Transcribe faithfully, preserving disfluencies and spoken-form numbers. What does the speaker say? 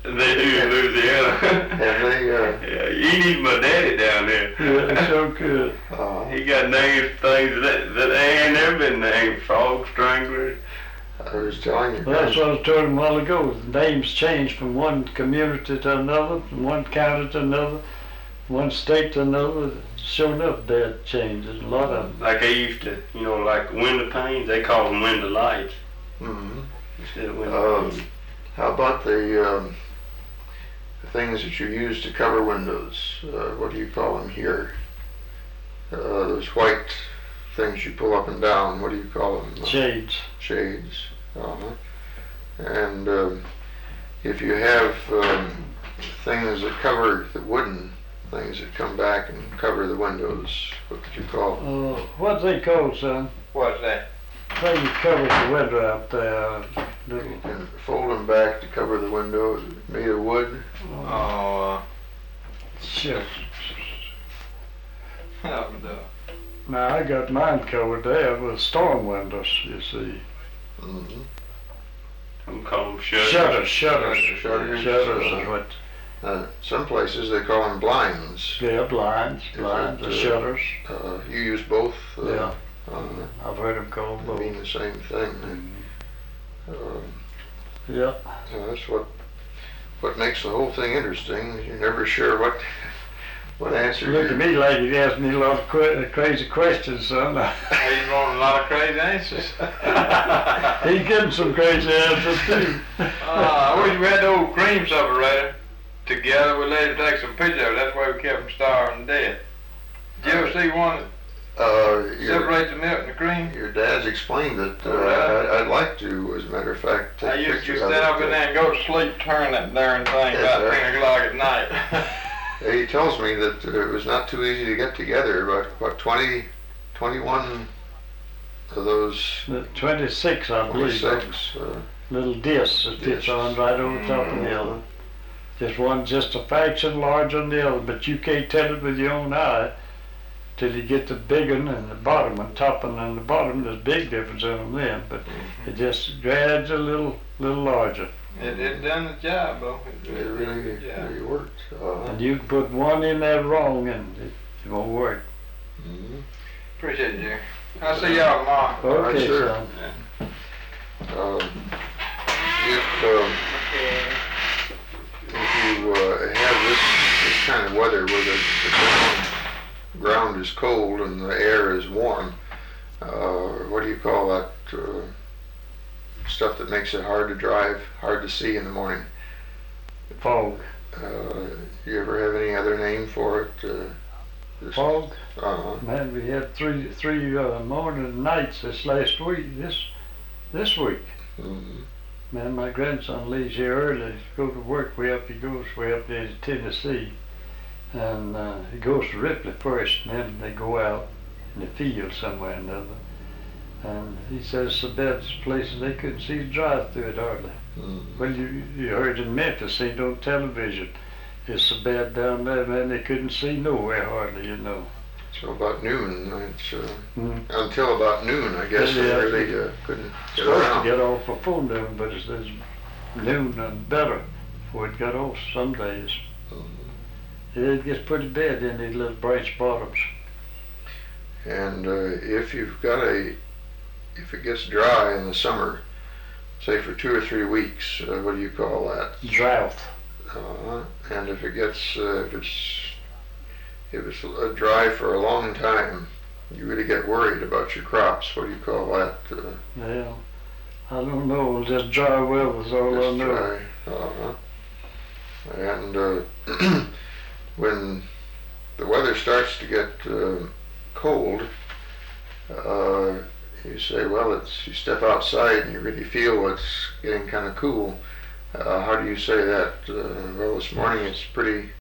They do in Louisiana. And they, uh, yeah, you need my daddy down there. Yeah, they so good. uh, He got names for things that, that ain't never been named. Frog stranglers. I was telling you. Well, that's what I told him a while ago. The names change from one community to another, from one county to another, one state to another. Sure enough, that changes a lot of them. Like they used to, you know, like window panes, they call them window lights Mm-hmm. instead of window Um, panes. How about the, um, the things that you use to cover windows? Uh, what do you call them here? Uh, those white things you pull up and down. What do you call them? Uh, Shades. Shades. Uh-huh. And um, if you have um, things that cover the wooden things that come back and cover the windows, what would you call them? Uh, what they call, son? What's that? Thing that covers the window out there. Little, You can fold them back to cover the window, made of wood. Oh, shucks. uh, Now I got mine covered there with storm windows, you see. Mm-hmm. I'm calling them shutters. Shutters, shutters. Shutters. Shutters uh, is what, Uh, some places they call them blinds. yeah, blinds, Is blinds, it, or uh, shutters. Uh, you use both? Uh, Yeah. uh, I've heard them called they both. mean the same thing. Um, Yeah. so that's what what makes the whole thing interesting. You're never sure what what answer. Look at you- me like you asked me a lot of que- crazy questions, son. He's wanting a lot of crazy answers. He's getting some crazy answers too. Uh, I wish we had the old cream separator together. We let him take some pictures. That's why we kept him starving to death. Did you ever see one that Uh, your, separates the milk and the cream? your dad's explained it. Uh, Oh, really? I, I'd like to, as a matter of fact, take I used to pictures stand of up it. in there and go to sleep, turn that darn thing Yes, about sir. ten o'clock at night. Uh, He tells me that uh, it was not too easy to get together. About what twenty, twenty-one of those The twenty-six, I believe. twenty-six. Uh, Little discs that fits Discs. on right over top of the other. Just one just a fraction larger than the other, but you can't tell it with your own eye till you get the big one and the bottom one, top one and the bottom. There's a big difference in them then, but it just grabs a little, little larger. It, it done the job, though. it really, yeah. really worked. Uh, And you can put one in there wrong and it, it won't work. mhm. Appreciate it, Jerry. I'll see y'all tomorrow. right, Okay, sir. son. Um, if um, if you uh, have this this kind of weather where the, the ground, ground is cold and the air is warm, uh, what do you call that uh, stuff that makes it hard to drive, hard to see in the morning? Fog. Uh, you ever have any other name for it? Uh, this- Fog? Uh-huh. Man, we had three three uh, morning and nights this last week, this this week. Mhm. Man, my grandson leaves here early to go to work way up. He goes way up there to Tennessee. And uh, he goes to Ripley first, and then they go out in the field somewhere or another. And he says the best places they couldn't see to drive through it hardly. Mhm. Well, you, you heard in Memphis, seen on television. It's so bad down there, man, they couldn't see nowhere hardly, you know. So about noon, it's, uh, Mm. until about noon, I guess, Yeah, they yeah. really uh, couldn't get Supposed around. to get off before noon, but it's, it's noon and better before it got off some days. Mhm. It gets pretty bad in these little branch bottoms. And uh, if you've got a, if it gets dry in the summer, say for two or three weeks, uh, what do you call that? Drought. Uh, and if it gets, uh, if it's, if it's uh, dry for a long time, you really get worried about your crops. What do you call that? Uh, Yeah. I don't know, just dry weather's all I just know. dry. Uh-huh. And uh, when the weather starts to get uh, cold, uh, you say, well, it's, you step outside and you really feel it's getting kind of cool. Uh, how do you say that? Uh, well, this morning it's pretty